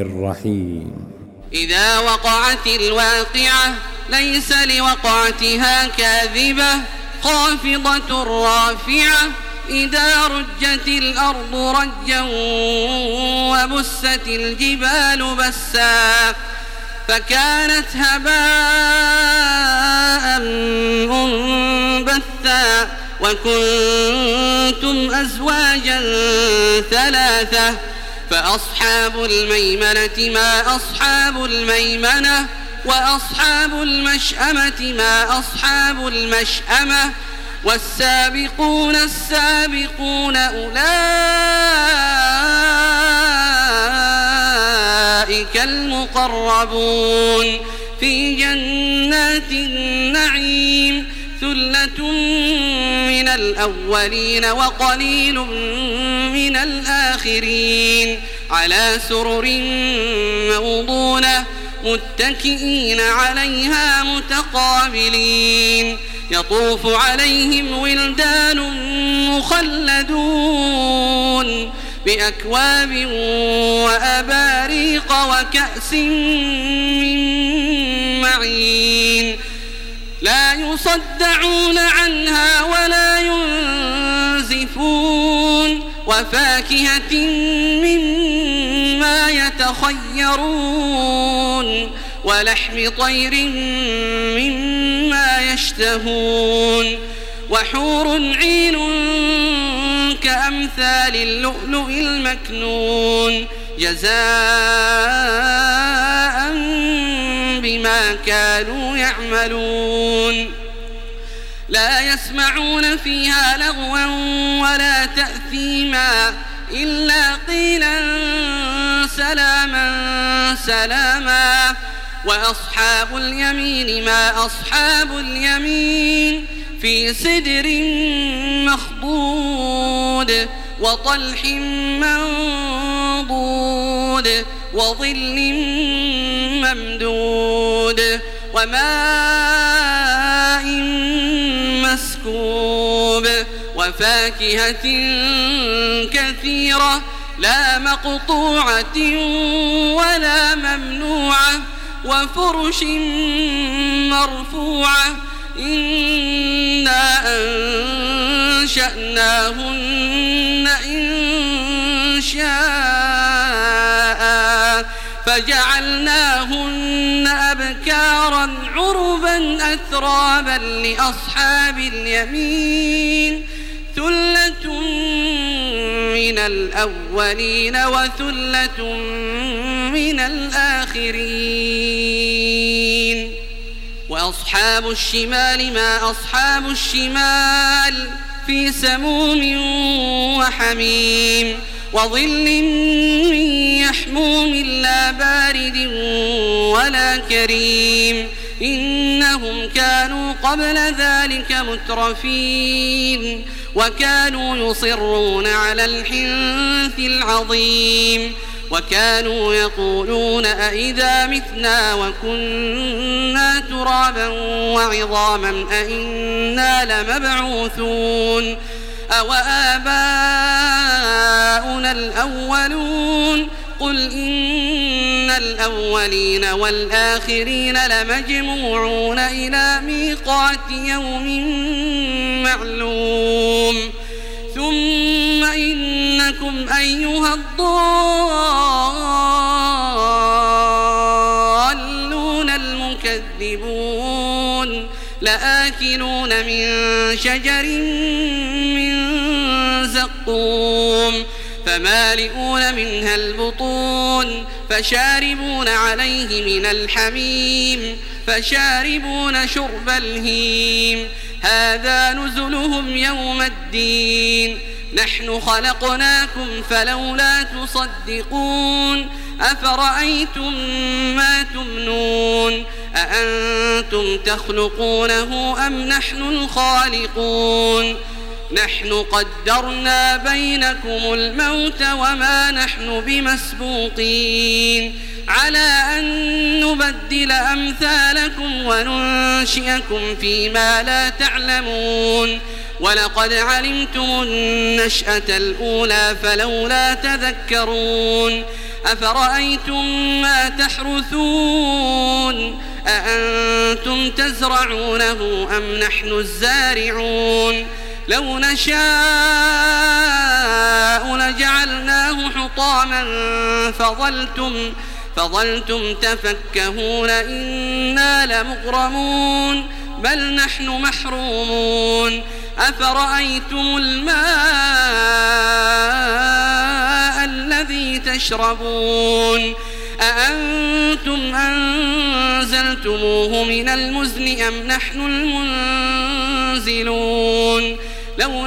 الرحيم. إذا وقعت الواقعة ليس لوقعتها كاذبة خافضة رافعة إذا رجت الأرض رجا وبست الجبال بسا فكانت هباء منبثا وكنتم أزواجا ثلاثة فأصحاب الميمنة ما أصحاب الميمنة وأصحاب المشأمة ما أصحاب المشأمة والسابقون السابقون أولئك المقربون في جنات النعيم ثلة من الأولين وقليل من الآخرين على سرر موضونة متكئين عليها متقابلين يطوف عليهم ولدان مخلدون بأكواب وأباريق وكأس من معين لا يصدعون عنها ولا ينزفون وفاكهة مما يتخيرون ولحم طير مما يشتهون وحور عين كأمثال اللؤلؤ المكنون جزاء بما كانوا يعملون لا يسمعون فيها لغوا ولا تأثيما إلا قيلا سلاما سلاما وأصحاب اليمين ما أصحاب اليمين في سدر مخضود وطلح منضود وظل ممدود وماء مسكوب وفاكهة كثيرة لا مقطوعة ولا ممنوعة وفرش مرفوعة إنا أنشأناهن إنشاء فجعلناهن أبكارا عربا أترابا لأصحاب اليمين ثلة من الأولين وثلة من الآخرين وأصحاب الشمال ما أصحاب الشمال في سموم وحميم وظل من يحموم لا بارد ولا كريم إنهم كانوا قبل ذلك مترفين وكانوا يصرون على الحنث العظيم وكانوا يقولون أئذا متنا وكنا ترابا وعظاما أئنا لمبعوثون أوآباؤنا الأولون قل إن الأولين والآخرين لمجموعون إلى ميقات يوم معلوم ثم إنكم أيها الضالون المكذبون لآكلون من شجر من زقوم فمالئون منها البطون فشاربون عليه من الحميم فشاربون شرب الهيم هذا نزلهم يوم الدين نحن خلقناكم فلولا تصدقون أفرأيتم ما تمنون أأنتم تخلقونه أم نحن الخالقون نحن قدرنا بينكم الموت وما نحن بمسبوقين على أن نبدل أمثالكم وننشئكم فيما لا تعلمون ولقد علمتم النشأة الأولى فلولا تذكرون أفرأيتم ما تحرثون أأنتم تزرعونه أم نحن الزارعون لو نشاء لجعلناه حطاما فظلتم تفكهون إنا لمغرمون بل نحن محرومون أفرأيتم الماء الذي تشربون أأنتم أنزلتموه من المزن أم نحن المنزلون لو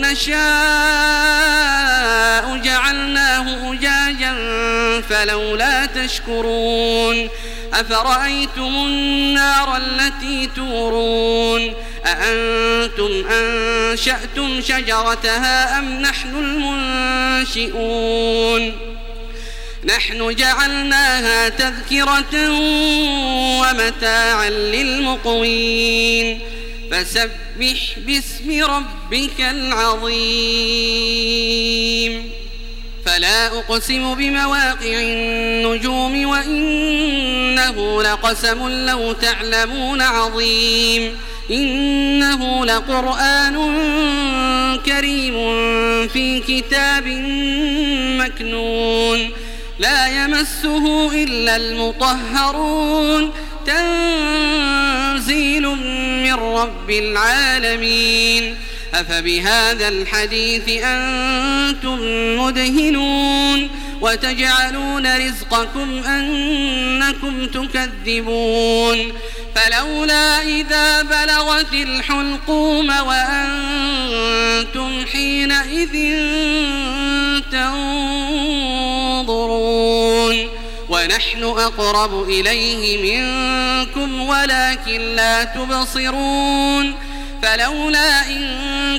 نشاء جعلناه أجاجا فلولا تشكرون أفرأيتم النار التي تورون أأنتم أنشأتم شجرتها أم نحن المنشئون نحن جعلناها تذكرة ومتاعا للمقوين فسبح باسم ربك العظيم فلا أقسم بمواقع النجوم وإنه لقسم لو تعلمون عظيم إنه لقرآن كريم في كتاب مكنون لا يمسه إلا المطهرون تنزيل من رب العالمين أفبهذا الحديث أنتم مدهنون وتجعلون رزقكم أنكم تكذبون فلولا إذا بلغت الحلقوم وأنتم حينئذ تنظرون ونحن أقرب إليه منكم ولكن لا تبصرون فلولا إن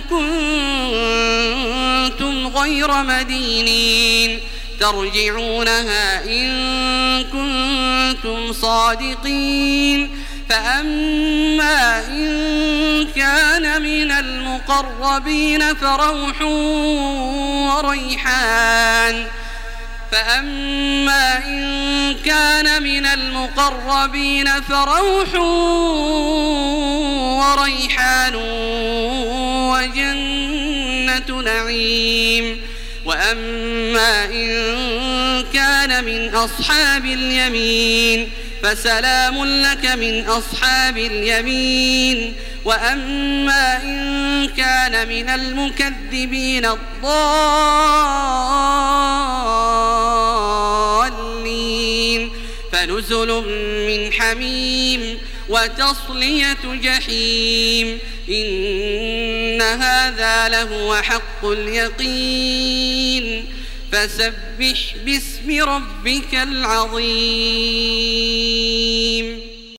كنتم غير مدينين ترجعونها إن كنتم صادقين فأما إن كان من المقربين فروح وريحان وجنة نعيم وأما إن كان من أصحاب اليمين فسلام لك من أصحاب اليمين وأما إن كان من المكذبين الضالين فنزل من حميم وتصلية جحيم إن هذا لهو حق اليقين فسبح باسم ربك العظيم